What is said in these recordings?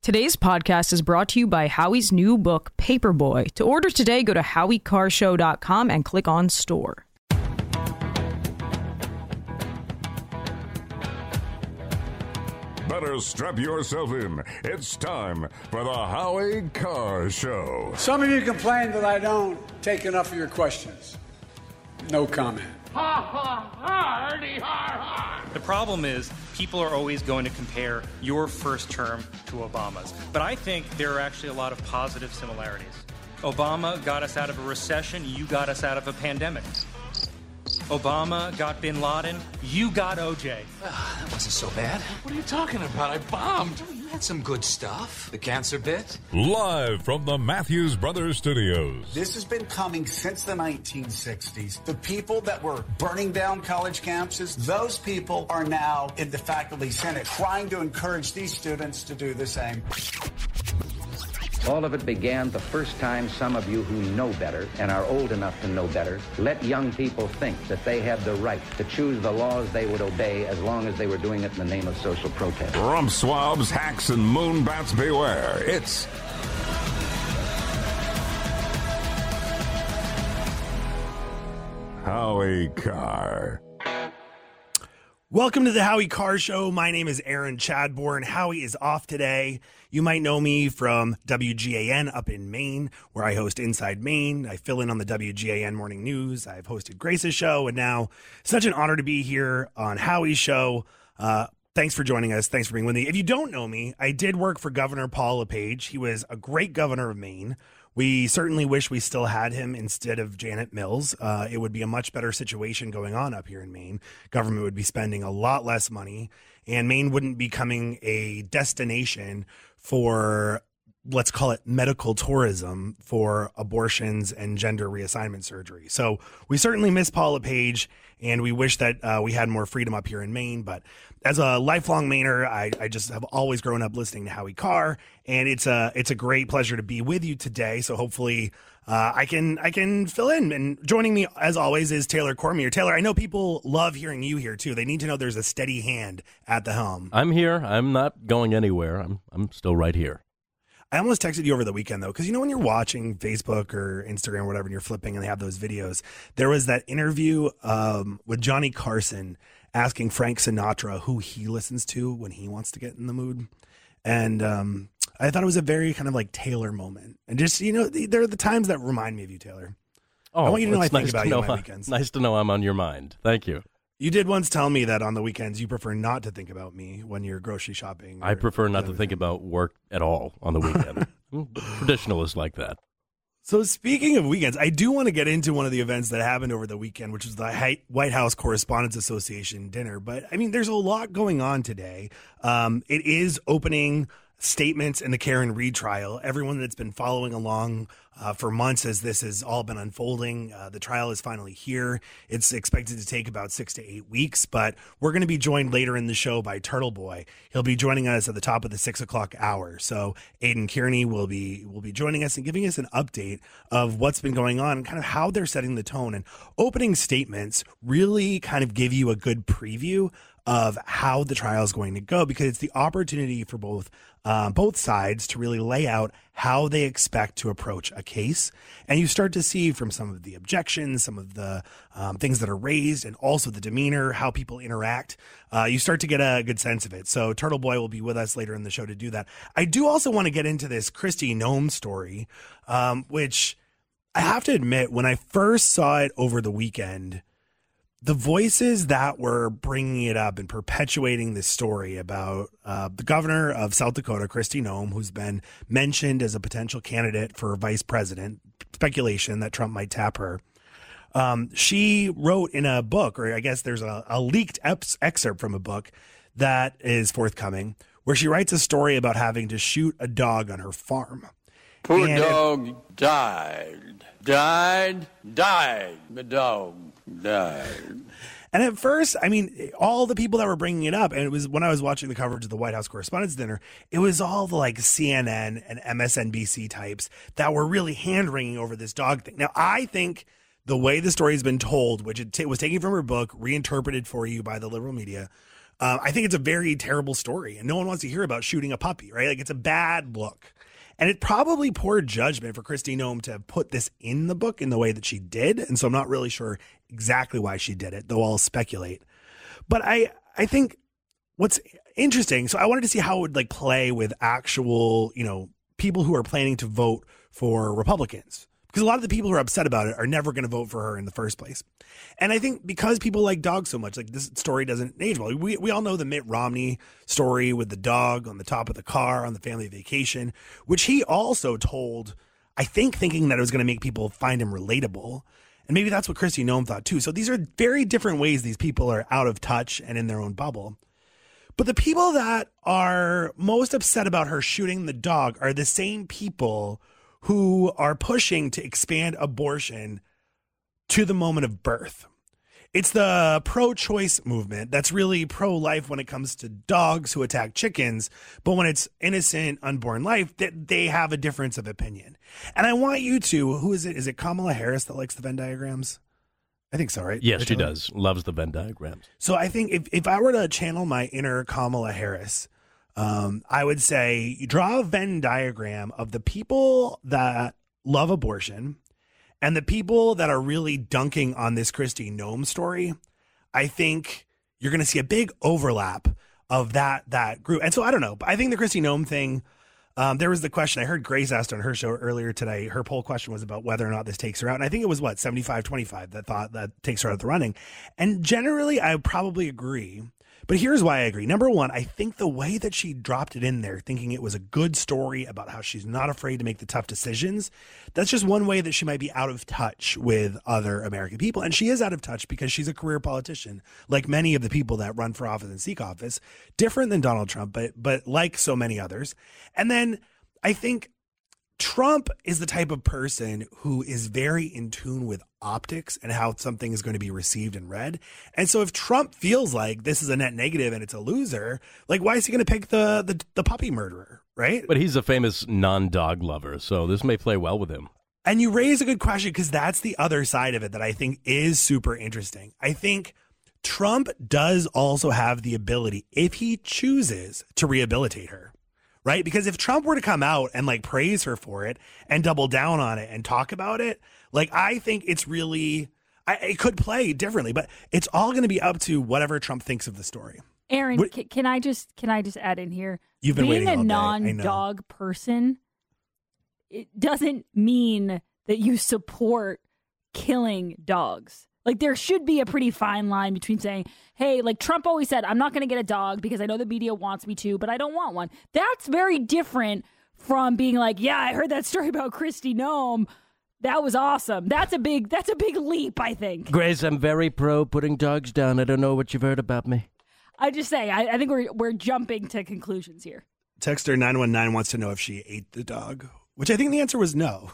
Today's podcast is brought to you by Howie's new book, Paperboy. To order today, go to HowieCarShow.com and click on store. Better strap yourself in. It's time for the Howie Carr Show. Some of you complain that I don't take enough of your questions. No comment. Ha ha, hardy har har. The problem is people are always going to compare your first term to Obama's. But I think there are actually a lot of positive similarities. Obama got us out of a recession, you got us out of a pandemic. Obama got bin Laden, you got OJ. That wasn't so bad. What are you talking about? I bombed. You had some good stuff. The cancer bit. Live from the Matthews Brothers Studios. This has been coming since the 1960s. The people that were burning down college campuses, those people are now in the faculty senate trying to encourage these students to do the same. All of it began the first time some of you who know better and are old enough to know better let young people think that they had the right to choose the laws they would obey as long as they were doing it in the name of social protest. Rump swabs, hacks, and moonbats beware. It's Howie Carr. Welcome to the Howie Carr Show. My name is Aaron Chadbourne. Howie is off today. You might know me from WGAN up in Maine, where I host Inside Maine. I fill in on the WGAN Morning News. I've hosted Grace's show, and now such an honor to be here on Howie's show. Thanks for joining us. Thanks for being with me. If you don't know me, I did work for Governor Paul LePage. He was a great governor of Maine. We certainly wish we still had him instead of Janet Mills. It would be a much better situation going on up here in Maine. Government would be spending a lot less money, and Maine wouldn't be becoming a destination for, let's call it, medical tourism for abortions and gender reassignment surgery. So we certainly miss Paul LePage, and we wish that we had more freedom up here in Maine. But as a lifelong Mainer, I just have always grown up listening to Howie Carr, and it's a great pleasure to be with you today. So hopefully I can fill in. And joining me, as always, is Taylor Cormier. Taylor, I know people love hearing you here, too. They need to know there's a steady hand at the helm. I'm here. I'm not going anywhere. I'm still right here. I almost texted you over the weekend, though, because, you know, when you're watching Facebook or Instagram or whatever, and you're flipping and they have those videos, there was that interview with Johnny Carson asking Frank Sinatra who he listens to when he wants to get in the mood. And I thought it was a very kind of like Taylor moment. And just, you know, there are the times that remind me of you, Taylor. Oh, I want you to know I think nice about you on my weekends. Nice to know I'm on your mind. Thank you. You did once tell me that on the weekends you prefer not to think about me when you're grocery shopping. I prefer not to think about work at all on the weekend. Traditionalists like that. So speaking of weekends, I do want to get into one of the events that happened over the weekend, which was the White House Correspondents Association dinner. But, I mean, there's a lot going on today. It is opening statements in the Karen Read trial. Everyone that's been following along for months as this has all been unfolding, the trial is finally here. It's expected to take about 6 to 8 weeks, but we're going to be joined later in the show by Turtle Boy. He'll be joining us at the top of the 6 o'clock hour. So Aidan Kearney will be joining us and giving us an update of what's been going on and kind of how they're setting the tone. And opening statements really kind of give you a good preview of how the trial is going to go, because it's the opportunity for both sides to really lay out how they expect to approach a case. And you start to see from some of the objections, some of the things that are raised, and also the demeanor, how people interact. You start to get a good sense of it. So Turtle Boy will be with us later in the show to do that. I do also want to get into this Kristi Noem story, which I have to admit, when I first saw it over the weekend, the voices that were bringing it up and perpetuating this story about the governor of South Dakota, Kristi Noem, who's been mentioned as a potential candidate for vice president, speculation that Trump might tap her. She wrote in a book, or I guess there's a leaked excerpt from a book that is forthcoming, where she writes a story about having to shoot a dog on her farm. Poor dog died. The dog died. And at first, I mean, all the people that were bringing it up, and it was when I was watching the coverage of the White House Correspondents' Dinner, it was all the like CNN and MSNBC types that were really hand-wringing over this dog thing. Now, I think the way the story has been told, which it was taken from her book, reinterpreted for you by the liberal media, I think it's a very terrible story, and no one wants to hear about shooting a puppy, right? Like, it's a bad look. And it's probably poor judgment for Kristi Noem to put this in the book in the way that she did. And so I'm not really sure exactly why she did it, though I'll speculate. But I think what's interesting, so I wanted to see how it would like play with actual, people who are planning to vote for Republicans. Because a lot of the people who are upset about it are never going to vote for her in the first place. And I think because people like dogs so much, like this story doesn't age well. We all know the Mitt Romney story with the dog on the top of the car on the family vacation, which he also told, I think, thinking that it was going to make people find him relatable. And maybe that's what Kristi Noem thought too. So these are very different ways these people are out of touch and in their own bubble. But the people that are most upset about her shooting the dog are the same people who are pushing to expand abortion to the moment of birth. It's the pro-choice movement that's really pro-life when it comes to dogs who attack chickens, but when it's innocent, unborn life, they have a difference of opinion. And I want you to, who is it? Is it Kamala Harris that likes the Venn diagrams? I think so, right? Yes, she does. Loves the Venn diagrams. So I think if I were to channel my inner Kamala Harris, I would say you draw a Venn diagram of the people that love abortion and the people that are really dunking on this Kristi Noem story. I think you're going to see a big overlap of that group. And so I don't know. I think the Kristi Noem thing, there was the question I heard Grace asked on her show earlier today. Her poll question was about whether or not this takes her out. And I think it was 75-25 that thought that takes her out of the running. And generally I probably agree. But here's why I agree. Number one, I think the way that she dropped it in there, thinking it was a good story about how she's not afraid to make the tough decisions, that's just one way that she might be out of touch with other American people. And she is out of touch because she's a career politician, like many of the people that run for office and seek office, different than Donald Trump, but like so many others. And then I think Trump is the type of person who is very in tune with optics and how something is going to be received and read. And so if Trump feels like this is a net negative and it's a loser, like why is he going to pick the puppy murderer, right? But he's a famous non-dog lover, so this may play well with him. And you raise a good question because that's the other side of it that I think is super interesting. I think Trump does also have the ability, if he chooses, to rehabilitate her. Right? Because if Trump were to come out and like praise her for it and double down on it and talk about it, like I think it's really, it could play differently, but it's all going to be up to whatever Trump thinks of the story. Aaron, can I just add in here? You've been waiting all day. Being a non-dog person, it doesn't mean that you support killing dogs. Like, there should be a pretty fine line between saying, hey, like Trump always said, I'm not going to get a dog because I know the media wants me to, but I don't want one. That's very different from being like, yeah, I heard that story about Kristi Noem. That was awesome. That's a big leap, I think. Grace, I'm very pro putting dogs down. I don't know what you've heard about me. I just say, I think we're jumping to conclusions here. Texter 919 wants to know if she ate the dog, which I think the answer was no.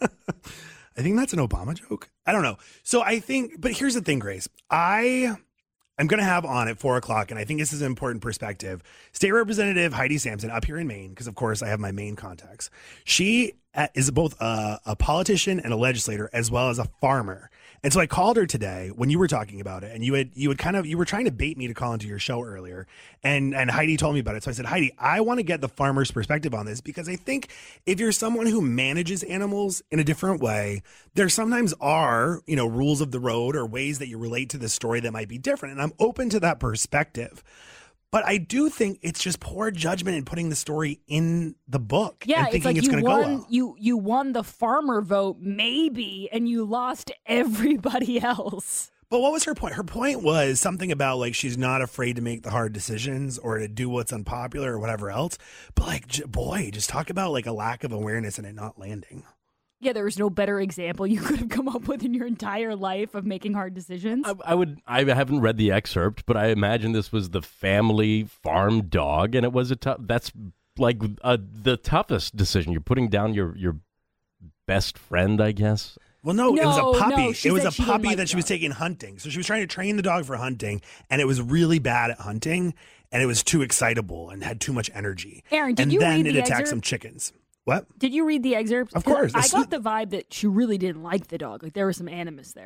I think that's an Obama joke. I don't know. So I think, but here's the thing, Grace. I'm going to have on at 4:00, and I think this is an important perspective, State Representative Heidi Sampson up here in Maine, because of course I have my Maine contacts. She is both a politician and a legislator as well as a farmer. And so I called her today when you were talking about it, and you were trying to bait me to call into your show earlier, and Heidi told me about it. So I said, Heidi, I want to get the farmer's perspective on this, because I think if you're someone who manages animals in a different way, there sometimes are, rules of the road or ways that you relate to the story that might be different. And I'm open to that perspective. But I do think it's just poor judgment in putting the story in the book. Yeah, and thinking it's like going to go well. You won the farmer vote, maybe, and you lost everybody else. But what was her point? Her point was something about like she's not afraid to make the hard decisions or to do what's unpopular or whatever else. But like, just talk about like a lack of awareness and it not landing. Yeah, there was no better example you could have come up with in your entire life of making hard decisions. I haven't read the excerpt, but I imagine this was the family farm dog, and it was that's like the toughest decision. You're putting down your best friend, I guess. Well, no, it was a puppy. No, it was a puppy that she was taking hunting. So she was trying to train the dog for hunting, and it was really bad at hunting, and it was too excitable and had too much energy. Aaron, did you read the excerpt? And then it attacked some chickens. What? Did you read the excerpt? Of course. I got the vibe that she really didn't like the dog. Like there was some animus there.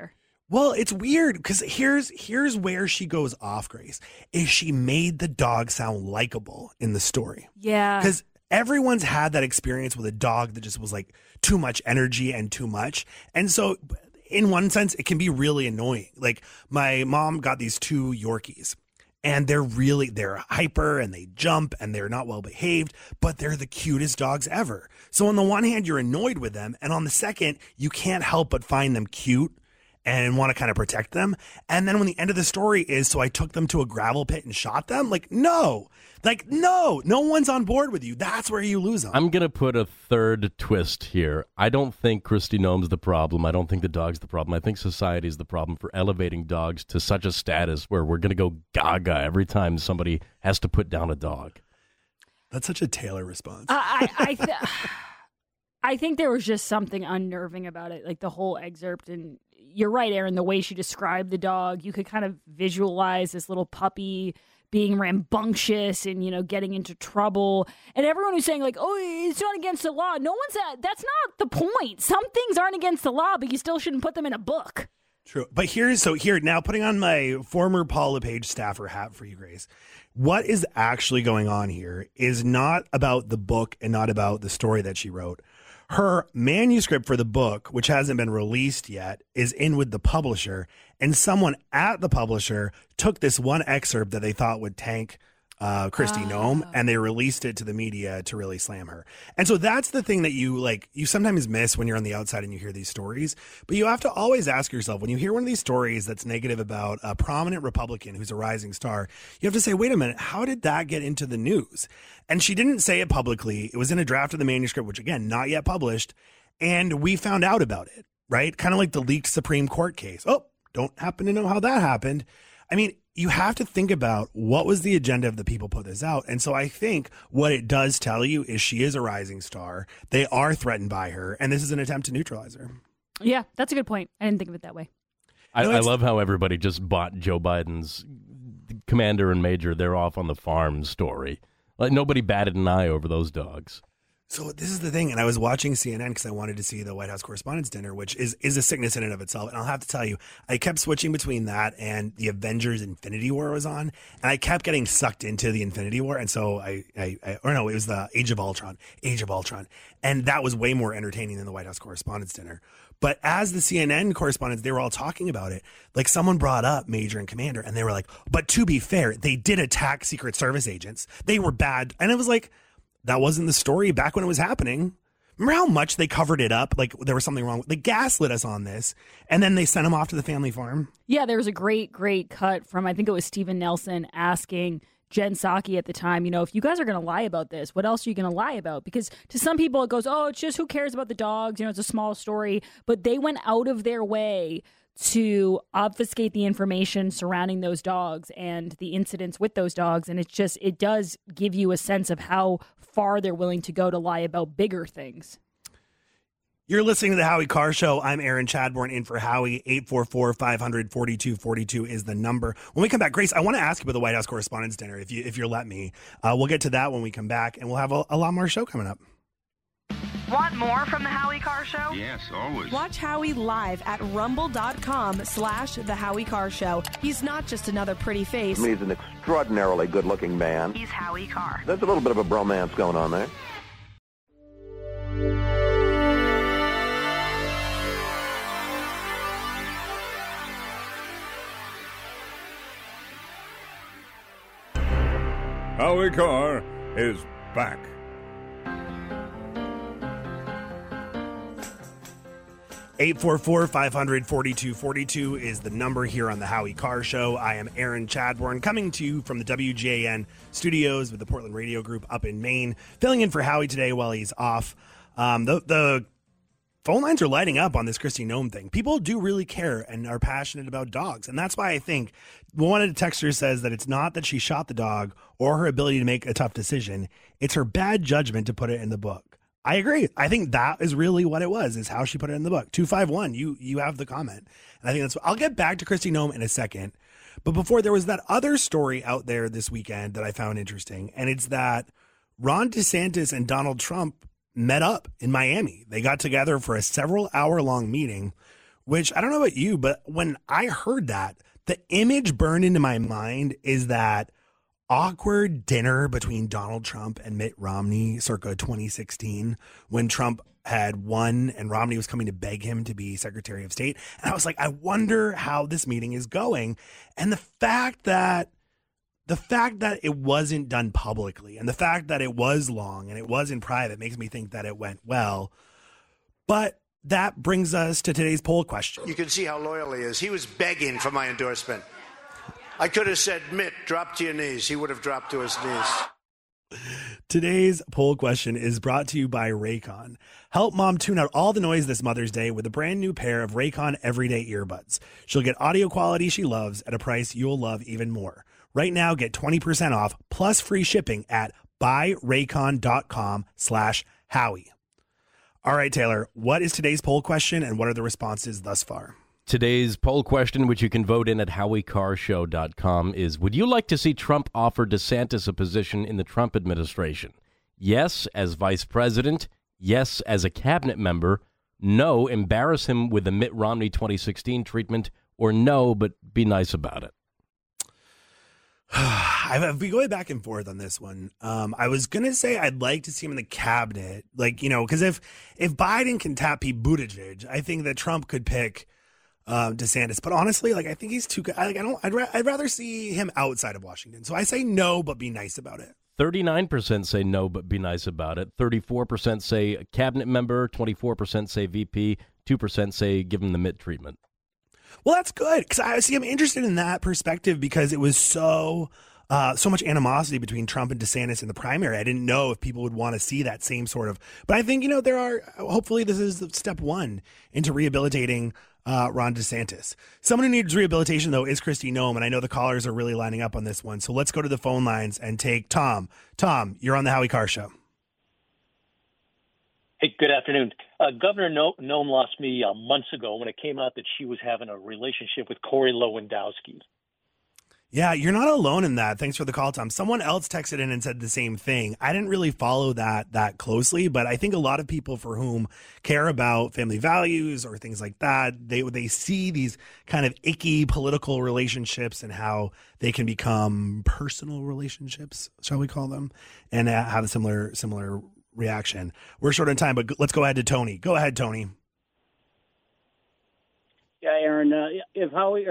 Well, it's weird because here's where she goes off, Grace, is she made the dog sound likable in the story. Yeah. Because everyone's had that experience with a dog that just was like too much energy and too much. And so in one sense, it can be really annoying. Like my mom got these 2 Yorkies. And they're hyper and they jump and they're not well behaved, but they're the cutest dogs ever. So on the one hand, you're annoyed with them. And on the second, you can't help but find them cute and want to kind of protect them. And then when the end of the story is, so I took them to a gravel pit and shot them. No one's on board with you. That's where you lose them. I'm going to put a third twist here. I don't think Kristi Noem's the problem. I don't think the dog's the problem. I think society's the problem for elevating dogs to such a status where we're going to go gaga every time somebody has to put down a dog. That's such a Taylor response. I think there was just something unnerving about it, like the whole excerpt. And you're right, Aaron, the way she described the dog, you could kind of visualize this little puppy being rambunctious and, getting into trouble. And everyone who's saying like, oh, it's not against the law. No one's that's not the point. Some things aren't against the law, but you still shouldn't put them in a book. True. But here, now putting on my former Paul LePage staffer hat for you, Grace, what is actually going on here is not about the book and not about the story that she wrote. Her manuscript for the book, which hasn't been released yet, is in with the publisher, and someone at the publisher took this one excerpt that they thought would tank Kristi Noem, and they released it to the media to really slam her. And so that's the thing that you sometimes miss when you're on the outside and you hear these stories. But you have to always ask yourself, when you hear one of these stories that's negative about a prominent Republican who's a rising star, you have to say, wait a minute, how did that get into the news? And she didn't say it publicly. It was in a draft of the manuscript, which again, not yet published. And we found out about it, right? Kind of like the leaked Supreme Court case. Oh, don't happen to know how that happened. I mean, you have to think about what was the agenda of the people put this out. And so I think what it does tell you is she is a rising star. They are threatened by her. And this is an attempt to neutralize her. Yeah, that's a good point. I didn't think of it that way. I love how everybody just bought Joe Biden's commander and major, they're off on the farm story. Like nobody batted an eye over those dogs. So this is the thing, and I was watching CNN because I wanted to see the White House Correspondents' Dinner, which is a sickness in and of itself. And I'll have to tell you, I kept switching between that and the Avengers Infinity War was on, and I kept getting sucked into the Infinity War. And so it was the Age of Ultron, and that was way more entertaining than the White House Correspondents' Dinner. But as the CNN correspondents, they were all talking about it. Like someone brought up Major and Commander, and they were like, "But to be fair, they did attack Secret Service agents. They were bad," and it was like, that wasn't the story back when it was happening. Remember how much they covered it up? Like there was something wrong. They gaslit us on this, and then they sent them off to the family farm. Yeah, there was a great cut from, I think it was Stephen Nelson, asking Jen Psaki at the time, if you guys are going to lie about this, what else are you going to lie about? Because to some people it goes, oh, it's just who cares about the dogs? It's a small story. But they went out of their way to obfuscate the information surrounding those dogs and the incidents with those dogs. And it does give you a sense of how far they're willing to go to lie about bigger things. You're listening to the Howie Carr Show. I'm Aaron Chadbourne in for Howie. 844-500-4242 is the number. When we come back, Grace, I want to ask you about the White House Correspondents' Dinner, if you'll let me. We'll get to that when we come back, and we'll have a lot more show coming up. Want more from the Howie Carr Show? Yes, always. Watch Howie live at rumble.com/The Howie Carr Show. He's not just another pretty face. He's an extraordinarily good-looking man. He's Howie Carr. There's a little bit of a bromance going on there. Howie Carr is back. Eight 844-500-4242 is the number here on the Howie Carr Show. I am Aaron Chadbourne, coming to you from the WGAN studios with the Portland Radio Group up in Maine, filling in for Howie today while he's off. The phone lines are lighting up on this Kristi Noem thing. People do really care and are passionate about dogs, and that's why I think one of the texters says that it's not that she shot the dog or her ability to make a tough decision. It's her bad judgment to put it in the book. I agree. I think that is really what it was, is how she put it in the book. 251, you have the comment. And I think that's, I'll get back to Kristi Noem in a second. But before, there was that other story out there this weekend that I found interesting. And it's that Ron DeSantis and Donald Trump met up in Miami. They got together for a several-hour-long meeting which I don't know about you, but when I heard that, the image burned into my mind is that awkward dinner between Donald Trump and Mitt Romney circa 2016 when Trump had won and Romney was coming to beg him to be Secretary of State. And I was like, I wonder how this meeting is going. And the fact that it wasn't done publicly and the fact that it was long and it was in private makes me think that it went well. But that brings us to today's poll question. You can see how loyal he is. He was begging for my endorsement. I could have said, Mitt, drop to your knees. He would have dropped to his knees. Today's poll question is brought to you by Raycon. Help mom tune out all the noise this Mother's Day with a brand new pair of Raycon Everyday Earbuds. She'll get audio quality she loves at a price you'll love even more. Right now, get 20% off plus free shipping at buyraycon.com/Howie. All right, Taylor, what is today's poll question and what are the responses thus far? Today's poll question, which you can vote in at HowieCarShow.com, is: would you like to see Trump offer DeSantis a position in the Trump administration? Yes, as vice president. Yes, as a cabinet member. No, embarrass him with the Mitt Romney 2016 treatment. Or no, but be nice about it. I've been going back and forth on this one. I was going to say I'd like to see him in the cabinet. Like, you know, because if Biden can tap Pete Buttigieg, I think that Trump could pick DeSantis. But honestly, like, I think he's too good. I'd rather see him outside of Washington. So I say no, but be nice about it. 39% say no, but be nice about it. 34% say a cabinet member. 24% say VP. 2% say give him the Mitt treatment. Well, that's good because I'm interested in that perspective because it was so much animosity between Trump and DeSantis in the primary. I didn't know if people would want to see that same sort of. But I think, you know, hopefully this is step one into rehabilitating Ron DeSantis. Someone who needs rehabilitation, though, is Kristi Noem, and I know the callers are really lining up on this one. So let's go to the phone lines and take Tom. Tom, you're on the Howie Carr Show. Hey, good afternoon. Governor Noem lost me months ago when it came out that she was having a relationship with Corey Lewandowski. Yeah, you're not alone in that. Thanks for the call, Tom. Someone else texted in and said the same thing. I didn't really follow that closely, but I think a lot of people for whom care about family values or things like that, they see these kind of icky political relationships and how they can become personal relationships, shall we call them, and have a similar reaction. We're short on time, but let's go ahead to Tony. Go ahead, Tony. Yeah, Aaron, if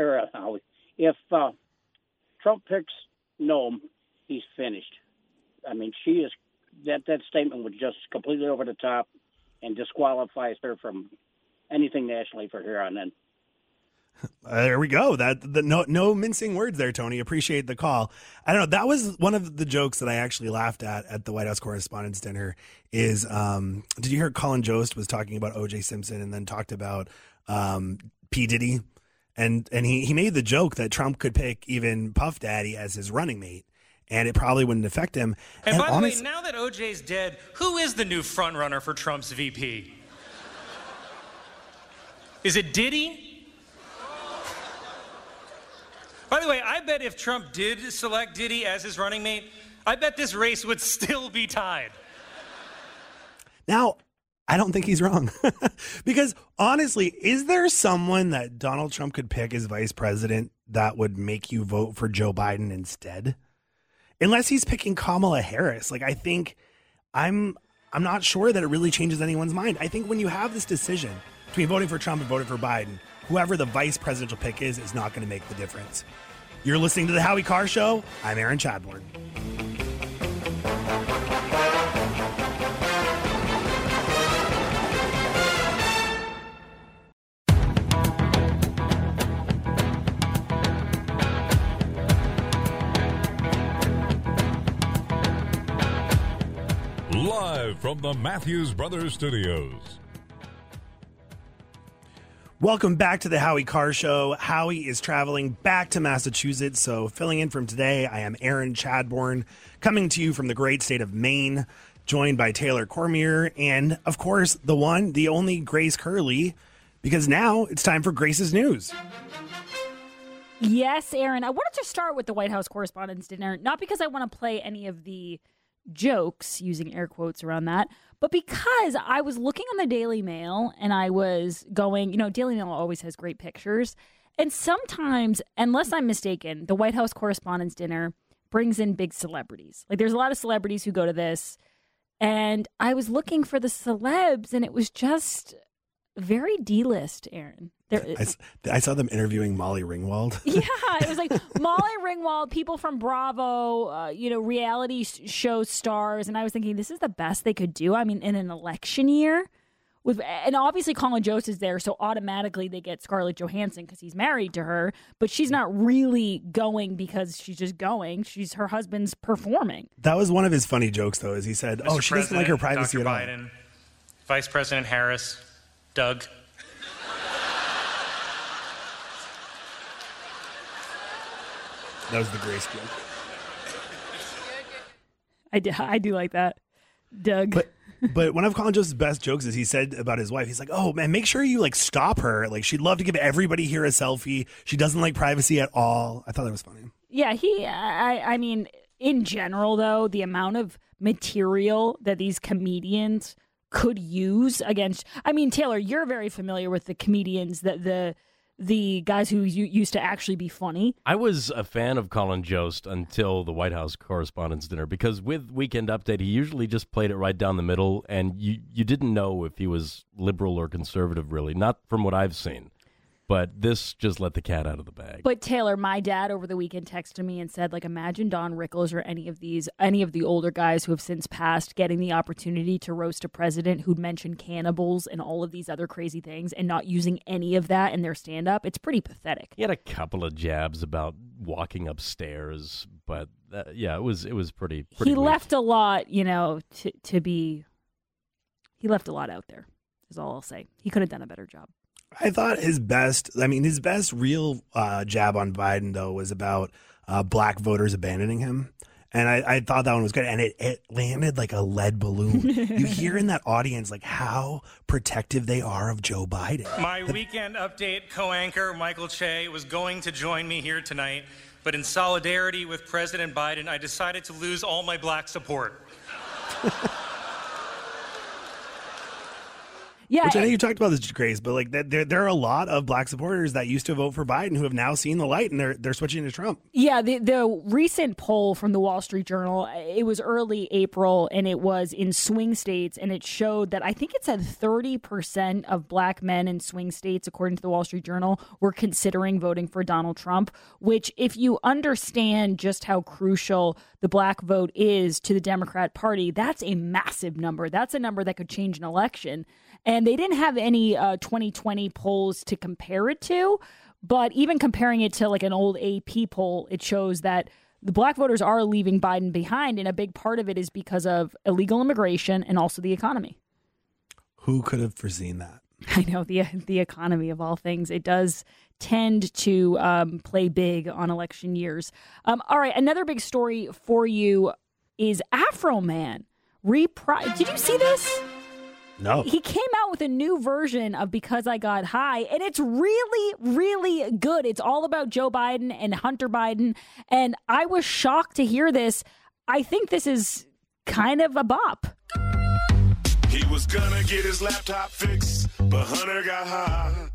Trump picks Noem, he's finished. I mean, she is that statement was just completely over the top and disqualifies her from anything nationally for here on in. There we go. No mincing words there, Tony. Appreciate the call. I don't know. That was one of the jokes that I actually laughed at the White House Correspondents' Dinner. Is did you hear Colin Jost was talking about O.J. Simpson and then talked about P. Diddy, and he made the joke that Trump could pick even Puff Daddy as his running mate, and it probably wouldn't affect him. And by the way, now that O.J.'s dead, who is the new front runner for Trump's VP? Is it Diddy? By the way, I bet if Trump did select Diddy as his running mate, I bet this race would still be tied. Now, I don't think he's wrong. Because honestly, is there someone that Donald Trump could pick as vice president that would make you vote for Joe Biden instead? Unless he's picking Kamala Harris. Like, I think I'm not sure that it really changes anyone's mind. I think when you have this decision between voting for Trump and voting for Biden, whoever the vice presidential pick is not going to make the difference. You're listening to the Howie Carr Show. I'm Aaron Chadbourne. Live from the Matthews Brothers Studios. Welcome back to the Howie Carr Show. Howie is traveling back to Massachusetts, so filling in from today, I am Aaron Chadbourne, coming to you from the great state of Maine, joined by Taylor Cormier, and, of course, the one, the only Grace Curley, because now it's time for Grace's News. Yes, Aaron. I wanted to start with the White House Correspondents' Dinner, not because I want to play any of the jokes, using air quotes around that, but because I was looking on the Daily Mail and I was going, Daily Mail always has great pictures. And sometimes, unless I'm mistaken, the White House Correspondents' Dinner brings in big celebrities. Like, there's a lot of celebrities who go to this. And I was looking for the celebs, and it was just very D-list, Aaron. I saw them interviewing Molly Ringwald. Yeah, it was like Molly Ringwald, people from Bravo, reality show stars. And I was thinking, this is the best they could do. I mean, in an election year. And obviously Colin Jost is there, so automatically they get Scarlett Johansson because he's married to her. But she's not really going because she's just going. Her husband's performing. That was one of his funny jokes, though, is he said, Mr. she doesn't like her privacy Dr. at all. Biden, Vice President Harris, Doug. That was the Grace joke. I do like that, Doug. But one of Colin Jost's best jokes is he said about his wife, he's like, oh, man, make sure you, stop her. Like, she'd love to give everybody here a selfie. She doesn't like privacy at all. I thought that was funny. Yeah, I mean, in general, though, the amount of material that these comedians could use against... I mean, Taylor, you're very familiar with the comedians, the guys who used to actually be funny. I was a fan of Colin Jost until the White House Correspondents' Dinner, because with Weekend Update, he usually just played it right down the middle, and you didn't know if he was liberal or conservative, really, not from what I've seen. But this just let the cat out of the bag. But Taylor, my dad over the weekend texted me and said, imagine Don Rickles or any of the older guys who have since passed getting the opportunity to roast a president who'd mentioned cannibals and all of these other crazy things and not using any of that in their stand-up. It's pretty pathetic. He had a couple of jabs about walking upstairs, but it was pretty He weak. left a lot, he left a lot out there, is all I'll say. He could have done a better job. I thought his best real jab on Biden, though, was about black voters abandoning him. And I thought that one was good. And it landed like a lead balloon. You hear in that audience, how protective they are of Joe Biden. My Weekend Update co-anchor, Michael Che, was going to join me here tonight. But in solidarity with President Biden, I decided to lose all my black support. Yeah, which I know you talked about this, Grace, but there are a lot of black supporters that used to vote for Biden who have now seen the light and they're switching to Trump. Yeah, the recent poll from the Wall Street Journal, it was early April and it was in swing states, and it showed that I think it said 30% of black men in swing states, according to the Wall Street Journal, were considering voting for Donald Trump, which, if you understand just how crucial the black vote is to the Democrat Party, that's a massive number. That's a number that could change an election. And they didn't have any 2020 polls to compare it to, but even comparing it to an old AP poll, it shows that the black voters are leaving Biden behind, and a big part of it is because of illegal immigration and also the economy. Who could have foreseen that? I know, the economy of all things. It does tend to play big on election years. All right, another big story for you is Afro Man. Did you see this? No. He came out with a new version of Because I Got High, and it's really, really good. It's all about Joe Biden and Hunter Biden, and I was shocked to hear this. I think this is kind of a bop. He was gonna get his laptop fixed, but Hunter got high.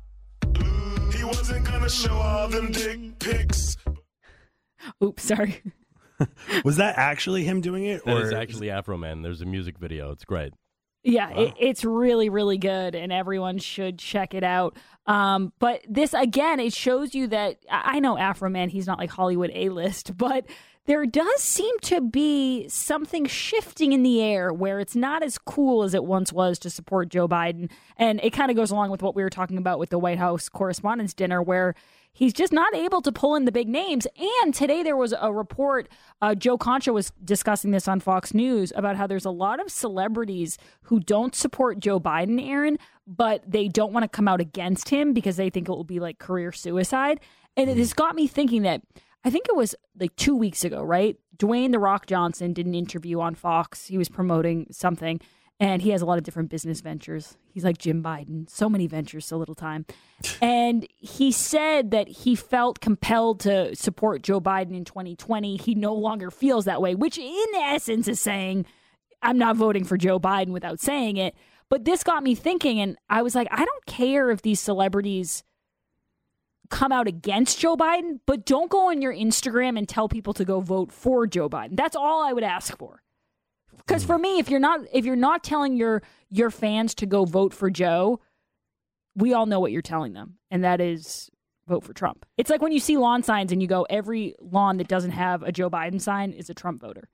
He wasn't gonna show all them dick pics. Oops, sorry. Was that actually him doing it? That is actually Afro Man. There's a music video. It's great. Yeah, wow. It's really, really good, and everyone should check it out. But this, again, it shows you that, I know Afro Man, he's not like Hollywood A-list, but there does seem to be something shifting in the air where it's not as cool as it once was to support Joe Biden. And it kind of goes along with what we were talking about with the White House Correspondents' Dinner, where he's just not able to pull in the big names. And today there was a report, Joe Concha was discussing this on Fox News, about how there's a lot of celebrities who don't support Joe Biden, Aaron, but they don't want to come out against him because they think it will be like career suicide. And it has got me thinking that, I think it was like 2 weeks ago, right? Dwayne "The Rock" Johnson did an interview on Fox. He was promoting something. And he has a lot of different business ventures. He's like Jim Biden. So many ventures, so little time. And he said that he felt compelled to support Joe Biden in 2020. He no longer feels that way, which in essence is saying, I'm not voting for Joe Biden without saying it. But this got me thinking, and I was like, I don't care if these celebrities come out against Joe Biden, but don't go on your Instagram and tell people to go vote for Joe Biden. That's all I would ask for. Because for me, if you're not telling your fans to go vote for Joe, we all know what you're telling them, and that is vote for Trump. It's like when you see lawn signs and you go, every lawn that doesn't have a Joe Biden sign is a Trump voter.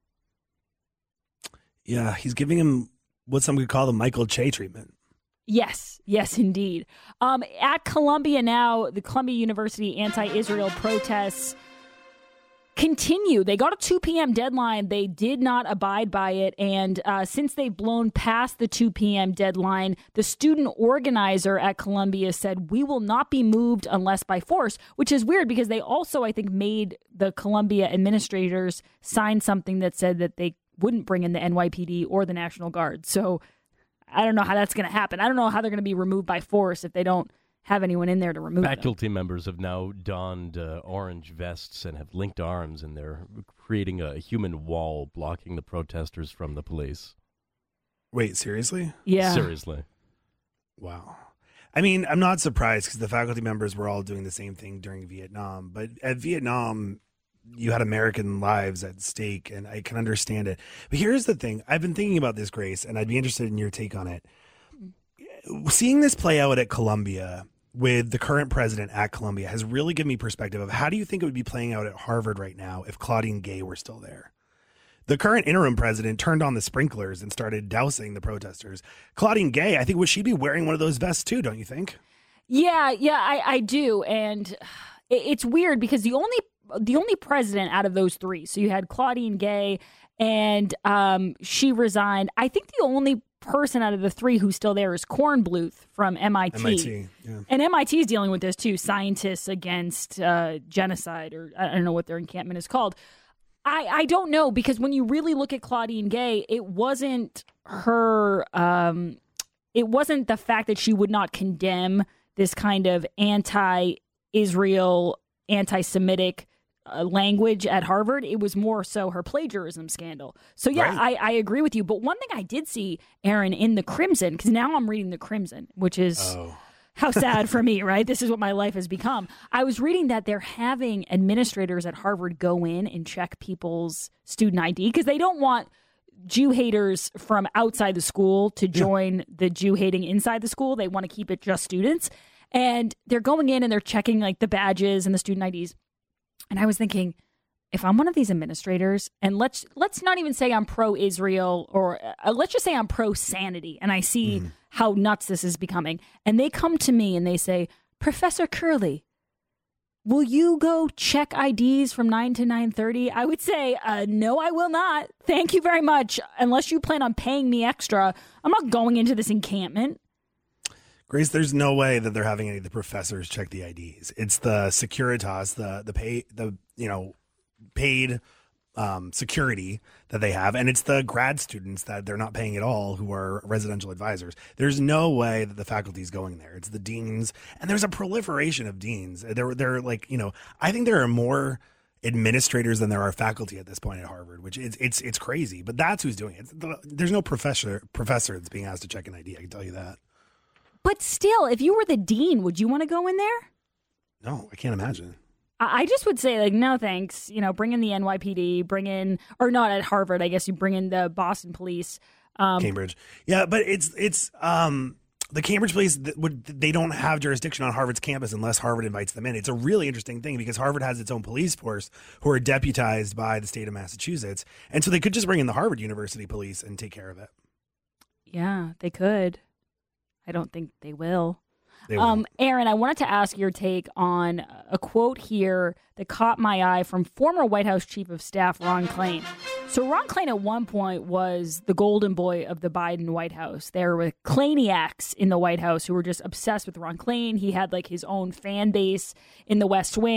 Yeah, he's giving him what some could call the Michael Che treatment. Yes, indeed. At Columbia now, the Columbia University anti-Israel protests continue. They got a 2 p.m. deadline. They did not abide by it. And since they've blown past the 2 p.m. deadline, the student organizer at Columbia said, we will not be moved unless by force, which is weird because they also, I think, made the Columbia administrators sign something that said that they wouldn't bring in the NYPD or the National Guard. So I don't know how that's going to happen. I don't know how they're going to be removed by force if they don't have anyone in there to remove them. Faculty members have now donned orange vests and have linked arms, and they're creating a human wall blocking the protesters from the police. Wait, seriously? Yeah. Seriously. Wow. I mean, I'm not surprised because the faculty members were all doing the same thing during Vietnam. But at Vietnam, you had American lives at stake, and I can understand it. But here's the thing. I've been thinking about this, Grace, and I'd be interested in your take on it. Seeing this play out at Columbia with the current president at Columbia has really given me perspective of how do you think it would be playing out at Harvard right now if Claudine Gay were still there? The current interim president turned on the sprinklers and started dousing the protesters. Claudine Gay, I think, would she be wearing one of those vests too, don't you think? Yeah, I do. And it's weird because the only president out of those three, so you had Claudine Gay and she resigned. I think the only person out of the three who's still there is Kornbluth from MIT. Yeah. And MIT is dealing with this too, Scientists Against Genocide, or I don't know what their encampment is called. I don't know, because when you really look at Claudine Gay, it wasn't her, it wasn't the fact that she would not condemn this kind of anti-Israel, anti-Semitic language at Harvard. It was more so her plagiarism scandal. So yeah, right. I agree with you. But one thing I did see, Aaron, in the Crimson, because now I'm reading the Crimson, which is how sad for me, right? This is what my life has become. I was reading that they're having administrators at Harvard go in and check people's student ID because they don't want Jew haters from outside the school to join the Jew hating inside the school. They want to keep it just students. And they're going in and they're checking like the badges and the student IDs. And I was thinking, if I'm one of these administrators, and let's not even say I'm pro-Israel, or let's just say I'm pro-sanity, and I see how nuts this is becoming, and they come to me and they say, Professor Curley, will you go check IDs from 9 to 9:30? I would say, no, I will not. Thank you very much. Unless you plan on paying me extra, I'm not going into this encampment. Grace, there's no way that they're having any of the professors check the IDs. It's the Securitas, paid security that they have, and it's the grad students that they're not paying at all who are residential advisors. There's no way that the faculty is going there. It's the deans, and there's a proliferation of deans. They're like, I think there are more administrators than there are faculty at this point at Harvard, which it's crazy. But that's who's doing it. There's no professor that's being asked to check an ID. I can tell you that. But still, if you were the dean, would you want to go in there? No, I can't imagine. I just would say, like, no, thanks. Bring in the NYPD, or not at Harvard, I guess you bring in the Boston police. Cambridge. Yeah, but it's the Cambridge police, they don't have jurisdiction on Harvard's campus unless Harvard invites them in. It's a really interesting thing because Harvard has its own police force who are deputized by the state of Massachusetts. And so they could just bring in the Harvard University police and take care of it. Yeah, they could. I don't think they will. Aaron, I wanted to ask your take on a quote here that caught my eye from former White House Chief of Staff Ron Klain. So Ron Klain at one point was the golden boy of the Biden White House. There were Klainiacs in the White House who were just obsessed with Ron Klain. He had like his own fan base in the West Wing.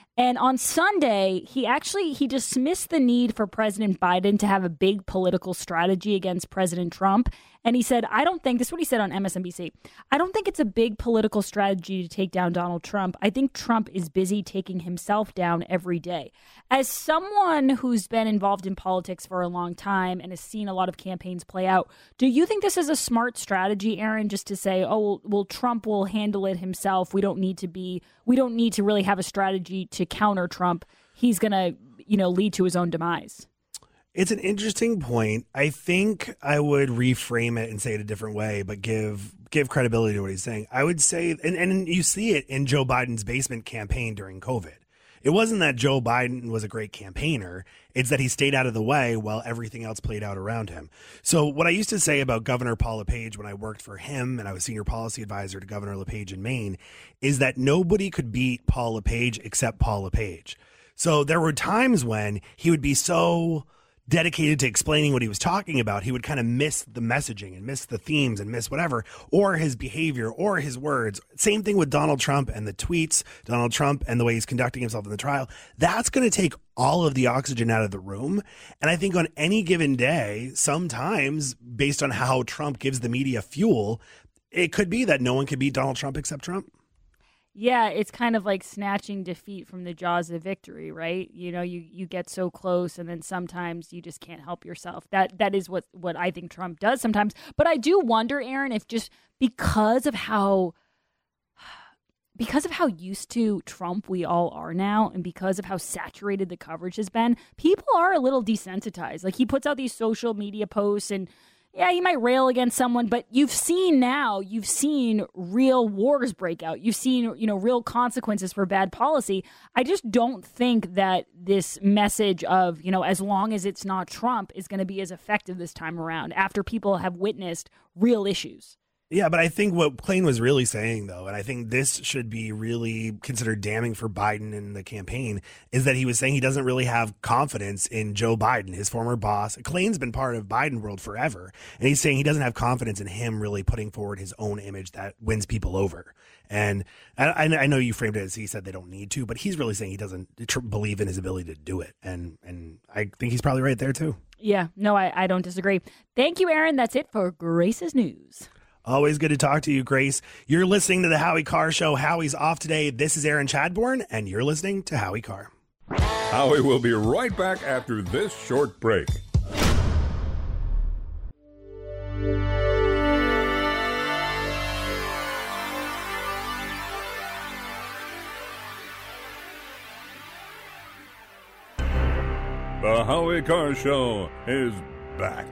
And on Sunday, he dismissed the need for President Biden to have a big political strategy against President Trump. And he said, this is what he said on MSNBC. I don't think it's a big political strategy to take down Donald Trump. I think Trump is busy taking himself down every day. As someone who's been involved in politics for a long time and has seen a lot of campaigns play out, do you think this is a smart strategy, Aaron, just to say, oh, well, Trump will handle it himself. We don't need to really have a strategy to counter Trump. He's going to, lead to his own demise. It's an interesting point. I think I would reframe it and say it a different way, but give credibility to what he's saying. I would say, and you see it in Joe Biden's basement campaign during COVID. It wasn't that Joe Biden was a great campaigner. It's that he stayed out of the way while everything else played out around him. So what I used to say about Governor Paul LePage when I worked for him and I was senior policy advisor to Governor LePage in Maine is that nobody could beat Paul LePage except Paul LePage. So there were times when he would be so dedicated to explaining what he was talking about, he would kind of miss the messaging and miss the themes and miss whatever, or his behavior or his words. Same thing with Donald Trump and the tweets, Donald Trump and the way he's conducting himself in the trial. That's going to take all of the oxygen out of the room. And I think on any given day, sometimes based on how Trump gives the media fuel, it could be that no one can beat Donald Trump except Trump. Yeah, it's kind of like snatching defeat from the jaws of victory, right? You get so close and then sometimes you just can't help yourself. That is what I think Trump does sometimes. But I do wonder, Aaron, if just because of how used to Trump we all are now and because of how saturated the coverage has been, people are a little desensitized. Like he puts out these social media posts and yeah, he might rail against someone, but you've seen real wars break out. You've seen, real consequences for bad policy. I just don't think that this message of, as long as it's not Trump is going to be as effective this time around after people have witnessed real issues. Yeah, but I think what Klain was really saying, though, and I think this should be really considered damning for Biden in the campaign, is that he was saying he doesn't really have confidence in Joe Biden, his former boss. Klain's been part of Biden world forever, and he's saying he doesn't have confidence in him really putting forward his own image that wins people over. And I know you framed it as he said they don't need to, but he's really saying he doesn't believe in his ability to do it. And I think he's probably right there, too. Yeah, no, I don't disagree. Thank you, Aaron. That's it for Grace's News. Always good to talk to you, Grace. You're listening to the Howie Carr Show. Howie's off today. This is Aaron Chadbourne, and you're listening to Howie Carr. Howie will be right back after this short break. The Howie Carr Show is back.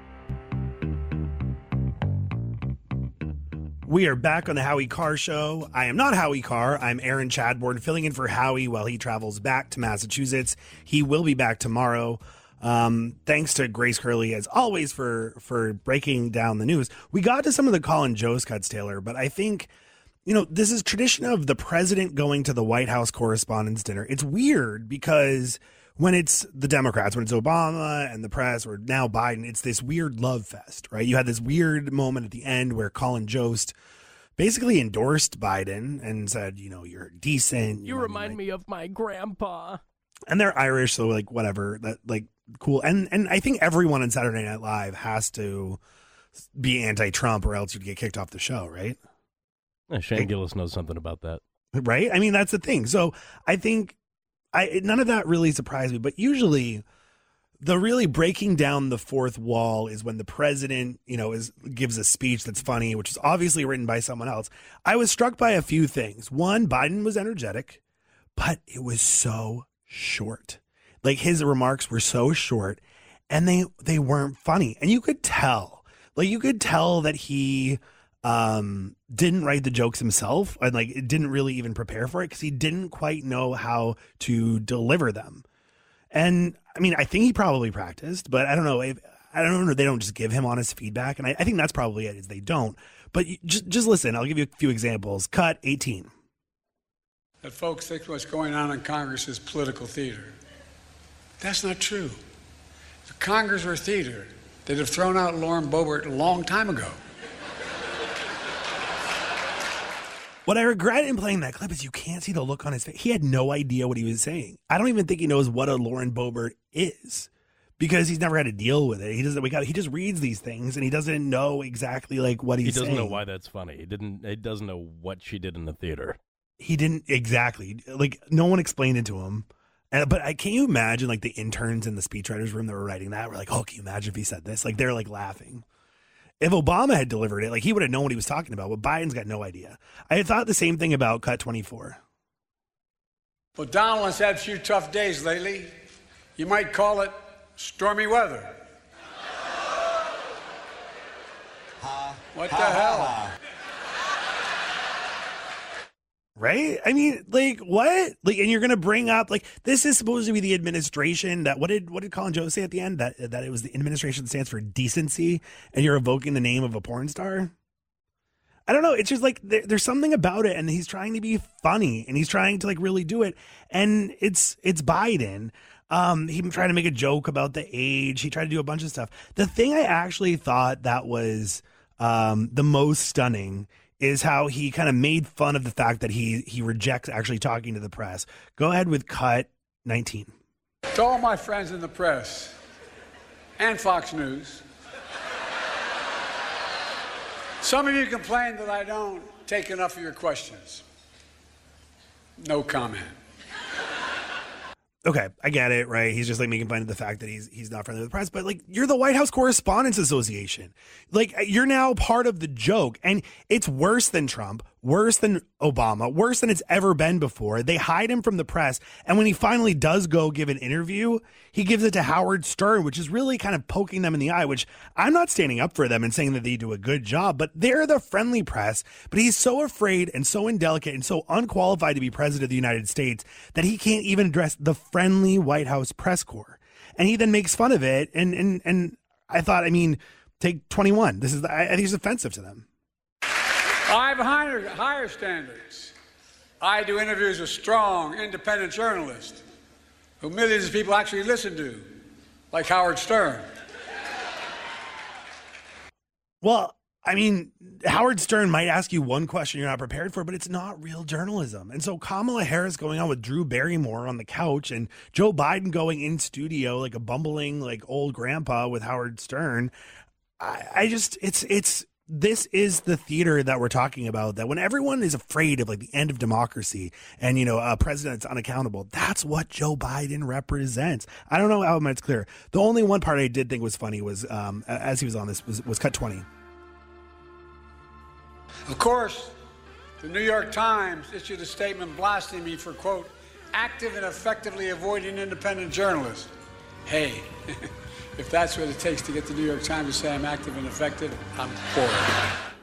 We are back on the Howie Carr Show. I am not Howie Carr. I'm Aaron Chadbourne, filling in for Howie while he travels back to Massachusetts. He will be back tomorrow. Thanks to Grace Curley, as always, for breaking down the news. We got to some of the Colin Jost cuts, Taylor, but I think, this is tradition of the president going to the White House Correspondents' Dinner. It's weird because when it's the Democrats, when it's Obama and the press, or now Biden, it's this weird love fest, right? You had this weird moment at the end where Colin Jost basically endorsed Biden and said, you're decent. You remind me of my grandpa. And they're Irish, so whatever, that cool. And I think everyone on Saturday Night Live has to be anti-Trump or else you'd get kicked off the show, right? Shane Gillis knows something about that. Right? I mean, that's the thing. So I think none of that really surprised me, but usually the really breaking down the fourth wall is when the president, gives a speech that's funny, which is obviously written by someone else. I was struck by a few things. One, Biden was energetic, but it was so short. His remarks were so short and they weren't funny. And you could tell that he didn't write the jokes himself and didn't really even prepare for it because he didn't quite know how to deliver them. And I mean, I think he probably practiced, but I don't know. They don't just give him honest feedback. And I think that's probably it, is they don't. But just listen. I'll give you a few examples. Cut 18. That folks think what's going on in Congress is political theater. That's not true. If Congress were theater, they'd have thrown out Lauren Boebert a long time ago. What I regret in playing that clip is you can't see the look on his face. He had no idea what he was saying. I don't even think he knows what a Lauren Boebert is because he's never had to deal with it. He doesn't. He just reads these things and he doesn't know exactly like what he's saying. He doesn't know why that's funny. He doesn't know what she did in the theater. He didn't exactly. Like no one explained it to him. But can you imagine like the interns in the speechwriters room that were writing that were like, oh, can you imagine if he said this? Like they're like laughing. If Obama had delivered it, like he would have known what he was talking about, but Biden's got no idea. I had thought the same thing about Cut 24. Well, Donald has had a few tough days lately. You might call it stormy weather. What the hell? Right? I mean, like, what? Like, and you're going to bring up, like, this is supposed to be the administration that, what did Colin Jost say at the end? That it was the administration that stands for decency, and you're evoking the name of a porn star? I don't know. It's just like, there's something about it, and he's trying to be funny, and he's trying to, like, really do it. And it's Biden. He tried to make a joke about the age. He tried to do a bunch of stuff. The thing I actually thought that was the most stunning is how he kind of made fun of the fact that he rejects actually talking to the press. Go ahead with Cut 19. To all my friends in the press and Fox News, some of you complain that I don't take enough of your questions. No comment. Okay, I get it, right? He's just like making fun of the fact that he's not friendly with the press, but like you're the White House Correspondents Association. Like you're now part of the joke, and it's worse than Trump, worse than Obama, worse than it's ever been before. They hide him from the press, and when he finally does go give an interview, he gives it to Howard Stern, which is really kind of poking them in the eye, which I'm not standing up for them and saying that they do a good job, but they're the friendly press. But he's so afraid and so indelicate and so unqualified to be president of the United States that he can't even address the friendly White House press corps. And he then makes fun of it. And I thought, I mean, take 21. I think it's offensive to them. I have higher standards. I do interviews with strong, independent journalists who millions of people actually listen to, like Howard Stern. Well, I mean, Howard Stern might ask you one question you're not prepared for, but it's not real journalism. And so Kamala Harris going on with Drew Barrymore on the couch and Joe Biden going in studio like a bumbling, like old grandpa with Howard Stern. This is the theater that we're talking about, that when everyone is afraid of like the end of democracy and, you know, a president that's unaccountable, that's what Joe Biden represents. I don't know how much it's clear. The only one part I did think was funny was as he was on this was Cut 20. Of course, the New York Times issued a statement blasting me for, quote, active and effectively avoiding independent journalists. Hey, if that's what it takes to get the New York Times to say I'm active and effective, I'm for it.